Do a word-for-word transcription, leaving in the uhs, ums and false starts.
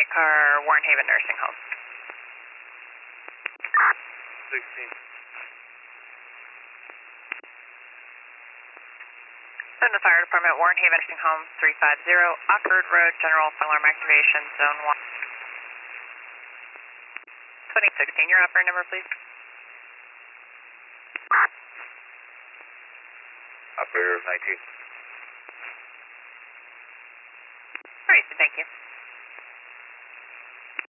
car, Warren Haven Nursing Home. sixteen. Send the fire department, Warren Haven Nursing Home, three five zero, Oxford Road, general fire alarm activation, zone one. twenty sixteen, your operator number, please. Operator nineteen. All right, thank you.